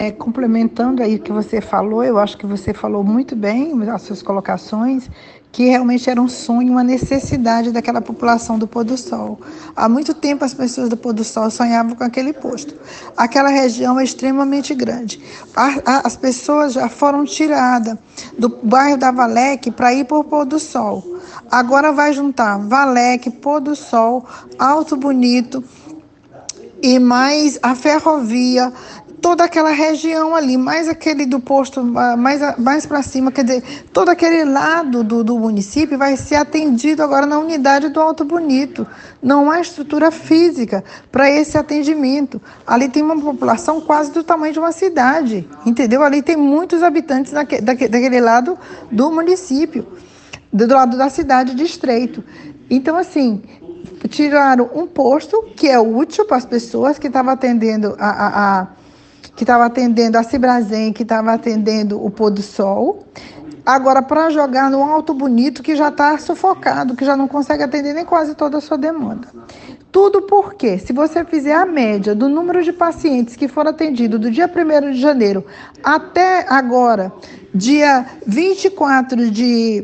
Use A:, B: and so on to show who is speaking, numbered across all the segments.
A: Complementando aí o que você falou, eu acho que você falou muito bem as suas colocações, que realmente era um sonho, uma necessidade daquela população do pôr do sol. Há muito tempo as pessoas do pôr do sol sonhavam com aquele posto. Aquela região é extremamente grande. As pessoas já foram tiradas do bairro da Valec para ir para o pôr do sol. Agora vai juntar Valec, pôr do sol, Alto Bonito e mais a ferrovia, toda aquela região ali, mais aquele do posto, mais para cima, quer dizer, todo aquele lado do município vai ser atendido agora na unidade do Alto Bonito. Não há estrutura física para esse atendimento. Ali tem uma população quase do tamanho de uma cidade, entendeu? Ali tem muitos habitantes daquele lado do município, do lado da cidade de Estreito. Então, assim, tiraram um posto que é útil para as pessoas, que estava atendendo que estava atendendo a Cibrazen, que estava atendendo o pôr do sol, agora para jogar no Alto Bonito, que já está sufocado, que já não consegue atender nem quase toda a sua demanda. Tudo porque, se você fizer a média do número de pacientes que foram atendidos do dia 1º de janeiro até agora, dia 24 de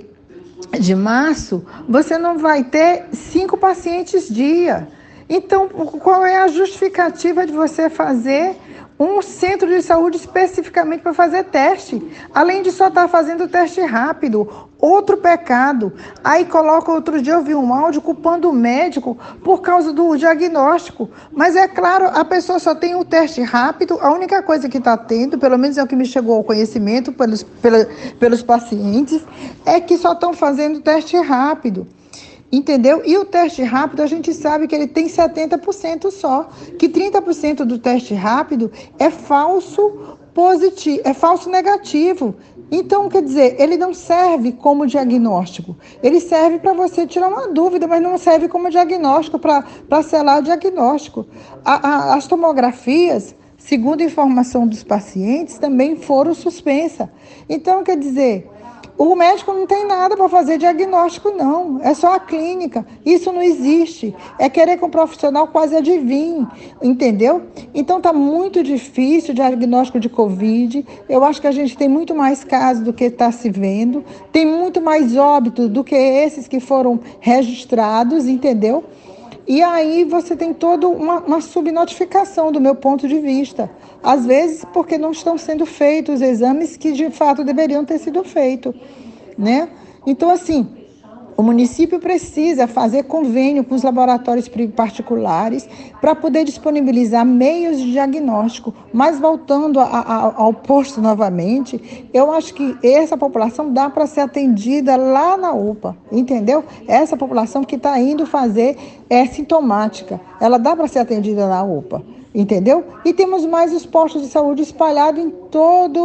A: março, você não vai ter 5 pacientes dia. Então, qual é a justificativa de você fazer um centro de saúde especificamente para fazer teste? Além de só estar fazendo teste rápido, outro pecado. Aí coloca, outro dia eu vi um áudio culpando o médico por causa do diagnóstico. Mas é claro, a pessoa só tem o teste rápido, a única coisa que está tendo, pelo menos é o que me chegou ao conhecimento pelos pacientes, é que só estão fazendo teste rápido. Entendeu? E o teste rápido, a gente sabe que ele tem 70% só, que 30% do teste rápido é falso positivo, é falso negativo. Então, quer dizer, ele não serve como diagnóstico. Ele serve para você tirar uma dúvida, mas não serve como diagnóstico, para selar o diagnóstico. As tomografias, segundo a informação dos pacientes, também foram suspensas. Então, quer dizer, o médico não tem nada para fazer diagnóstico, não. É só a clínica. Isso não existe. É querer que um profissional quase adivinhe, entendeu? Então, está muito difícil o diagnóstico de Covid. Eu acho que a gente tem muito mais casos do que está se vendo. Tem muito mais óbitos do que esses que foram registrados, entendeu? E aí você tem toda uma subnotificação do meu ponto de vista. Às vezes porque não estão sendo feitos os exames que de fato deveriam ter sido feitos, né? Então, assim, o município precisa fazer convênio com os laboratórios particulares para poder disponibilizar meios de diagnóstico. Mas voltando ao posto novamente, eu acho que essa população dá para ser atendida lá na UPA, entendeu? Essa população que está indo fazer é sintomática, ela dá para ser atendida na UPA. Entendeu? E temos mais os postos de saúde espalhados em todo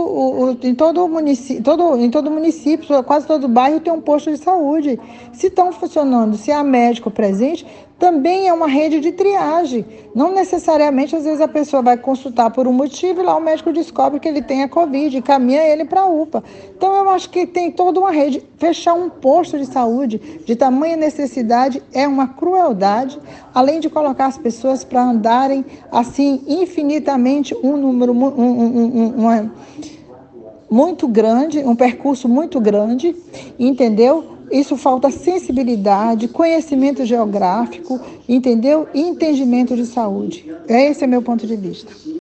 A: o município, quase todo bairro tem um posto de saúde. Se estão funcionando, se há médico presente, também é uma rede de triagem. Não necessariamente, às vezes, a pessoa vai consultar por um motivo e lá o médico descobre que ele tem a Covid e caminha ele para a UPA. Então, eu acho que tem toda uma rede. Fechar um posto de saúde de tamanha necessidade é uma crueldade, além de colocar as pessoas para andarem assim infinitamente um número muito grande, um percurso muito grande, entendeu? Isso falta sensibilidade, conhecimento geográfico, entendeu? E entendimento de saúde. Esse é meu ponto de vista.